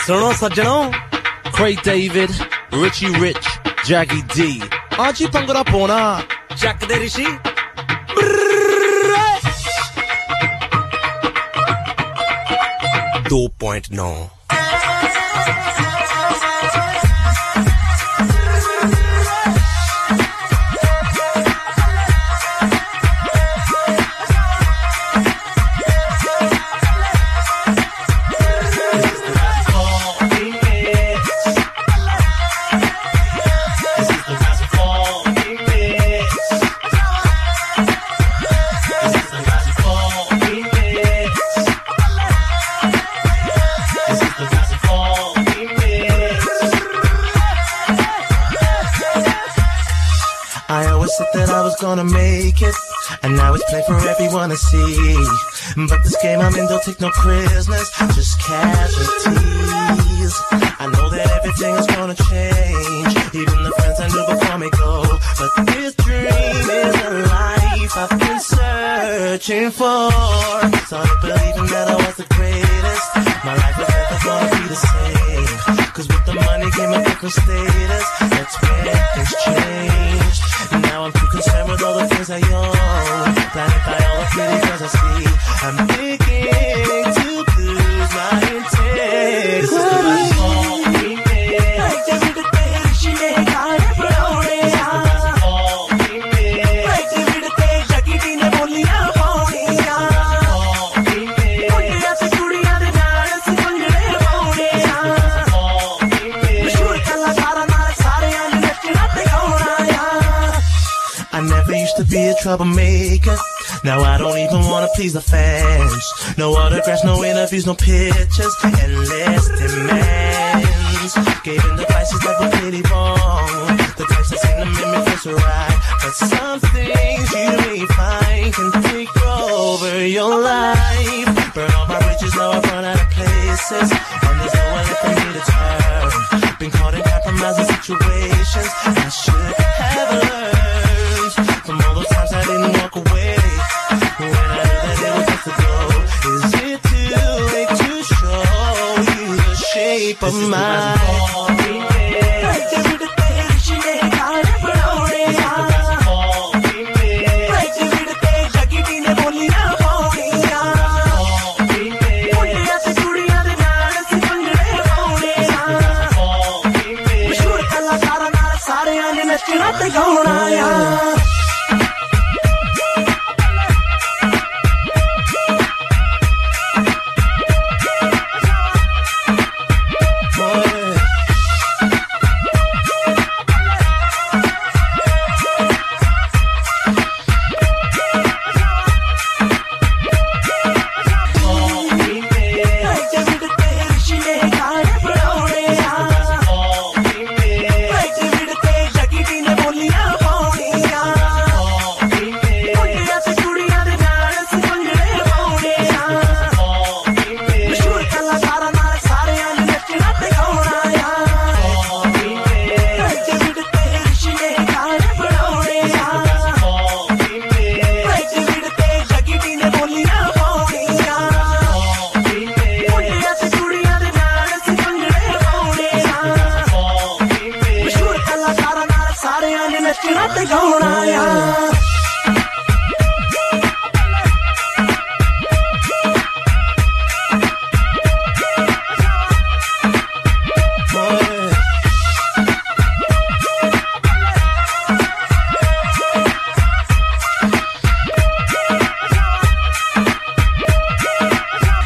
सुनो सज्जनों, Craig David, Richie Rich, Jaggy D. आज ही पंगड़ा पोना चक दे ऋषि 2.9 I always said that I was gonna make it, and now it's plain for everyone to see. But this game I'm in don't take no prisoners, just casualties. I know that everything is gonna change, even the friends I knew before me go. But this dream is the life I've been searching for. Started believing that I was the greatest, my life was never gonna be the same. Cause with the money came a different status, that's where things changed. Now I'm too concerned with all the things I own, blinded by all the pretty girls I see. I'm beginning to lose my integrity. This is the last call we made. Like every day she ain't got it floating. This is the last call we made. Like every day Jackie D ne boliyan poniyan. Call we made. Mundiyan se kudiyan de naal se bangde poniyan. This is the call we made. Mashhoor kalakaran naal sareyan ne nachte gaunaya. I never used to be a troublemaker. Now I don't even wanna please the fans. No autographs, no interviews, no pictures, endless demands. Gave in devices that were pretty wrong. The types that seem to make me feel so right. But some things you may find can take over your life. Burn all my bridges, now I've run out of places, and there's no one left for me to turn. Been caught in compromising situations I should have learned from all those times I didn't walk away when I knew that it was just a go. Is it too late to show you the shape of my call we made? Like every day she ain't got it floating. This is the last call we made. Like every day Jackie D ne boliyan poniyan. Call we made. Mundiyan se kudiyan de naal se bangde poniyan. This is the last call we made. Mashhoor kalakaran naal sareyan ne nachte gaunaya.